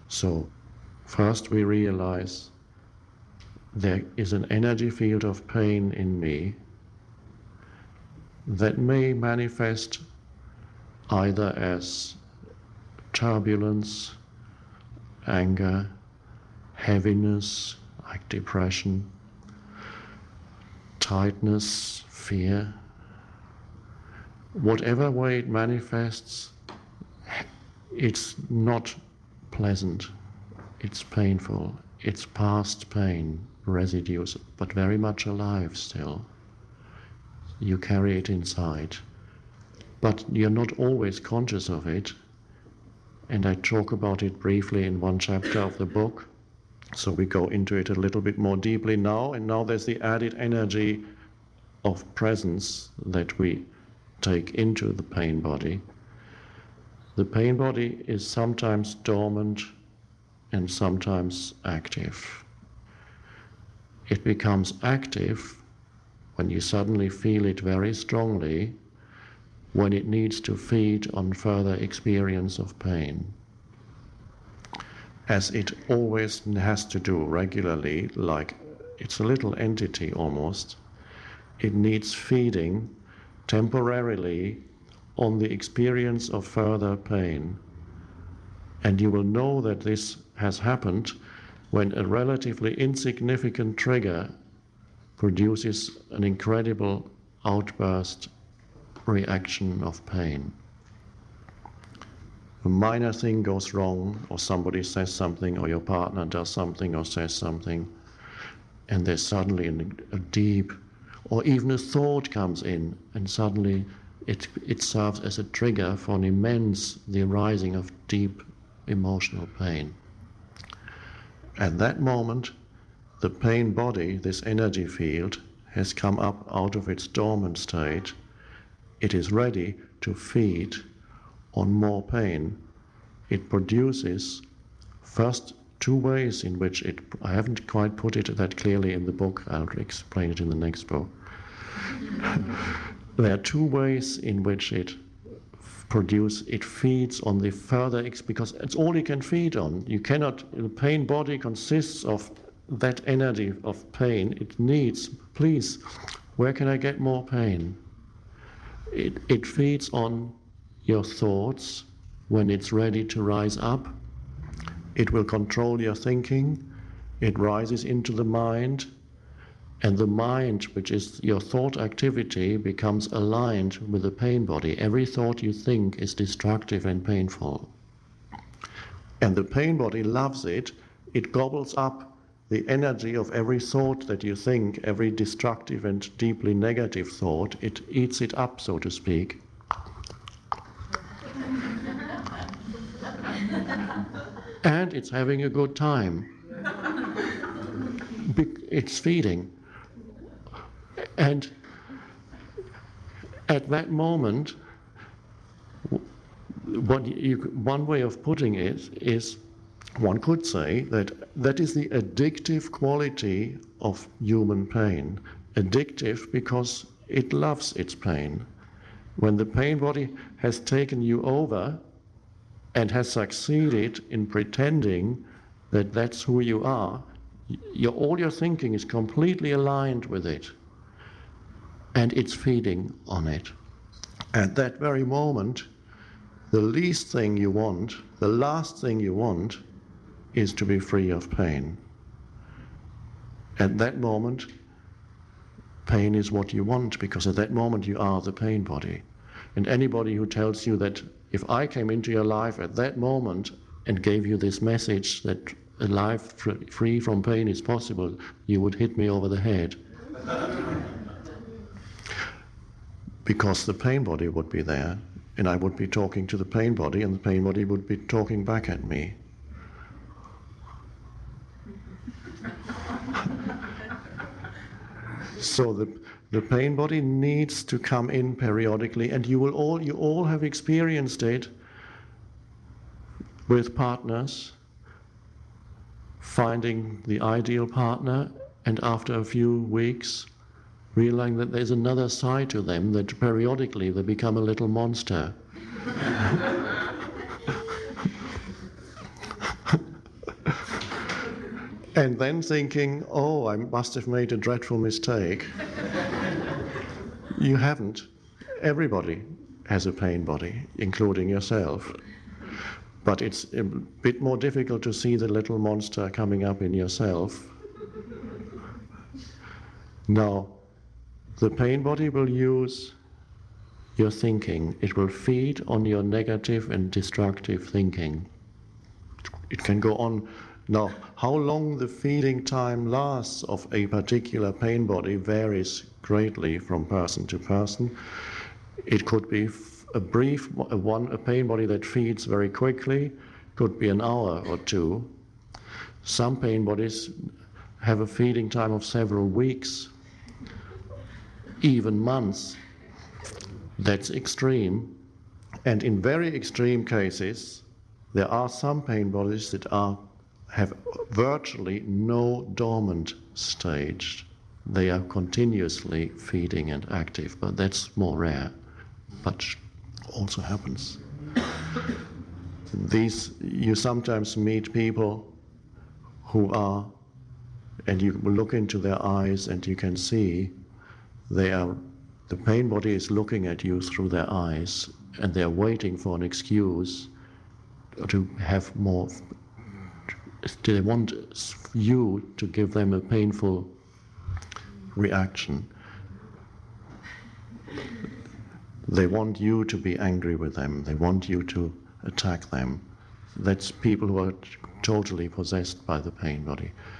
So first we realize there is an energy field of pain in me that may manifest either as turbulence, anger, heaviness, like depression, tightness, fear. Whatever way it manifests, it's not pleasant, it's painful, it's past pain, residues, but very much alive still. You carry it inside, but you're not always conscious of it, and I talk about it briefly in one chapter of the book, so we go into it a little bit more deeply now, and now there's the added energy of presence that we take into the pain body. The pain body is sometimes dormant and sometimes active. It becomes active when you suddenly feel it very strongly, when it needs to feed on further experience of pain. As it always has to do regularly, like it's a little entity almost, it needs feeding temporarily on the experience of further pain. And you will know that this has happened when a relatively insignificant trigger produces an incredible outburst reaction of pain. A minor thing goes wrong, or somebody says something, or your partner does something or says something, and there's suddenly a deep, or even a thought comes in, and suddenly it serves as a trigger for the arising of deep emotional pain. At that moment, the pain body, this energy field, has come up out of its dormant state. It is ready to feed on more pain. It produces first two ways in which I haven't quite put it that clearly in the book, I'll explain it in the next book. There are two ways in which it feeds on the further, because it's all it can feed on. The pain body consists of that energy of pain. It needs, please, where can I get more pain? It feeds on your thoughts when it's ready to rise up. It will control your thinking. It rises into the mind, and the mind, which is your thought activity, becomes aligned with the pain body. Every thought you think is destructive and painful. And the pain body loves it. It gobbles up the energy of every thought that you think, every destructive and deeply negative thought. It eats it up, so to speak. And it's having a good time. It's feeding. And at that moment, one way of putting it is, one could say that is the addictive quality of human pain. Addictive because it loves its pain. When the pain body has taken you over and has succeeded in pretending that that's who you are, all your thinking is completely aligned with it, and it's feeding on it. At that very moment, the last thing you want is to be free of pain. At that moment, pain is what you want, because at that moment you are the pain body. And anybody who tells you that if I came into your life at that moment and gave you this message that a life free from pain is possible, you would hit me over the head. Because the pain body would be there, and I would be talking to the pain body, and the pain body would be talking back at me. So the pain body needs to come in periodically, and you all have experienced it with partners, finding the ideal partner, and after a few weeks realizing that there's another side to them, that periodically they become a little monster. and then thinking, oh, I must have made a dreadful mistake. You haven't. Everybody has a pain body, including yourself. But it's a bit more difficult to see the little monster coming up in yourself. Now, the pain body will use your thinking. It will feed on your negative and destructive thinking. It can go on. Now, how long the feeding time lasts of a particular pain body varies greatly from person to person. It could be a pain body that feeds very quickly, could be an hour or two. Some pain bodies have a feeding time of several weeks, even months. That's extreme. And in very extreme cases, there are some pain bodies that have virtually no dormant stage. They are continuously feeding and active, but that's more rare, but also happens. You sometimes meet people who are, and you look into their eyes and you can see the pain body is looking at you through their eyes, and they're waiting for an excuse to have more. They want you to give them a painful reaction. They want you to be angry with them. They want you to attack them. That's people who are totally possessed by the pain body.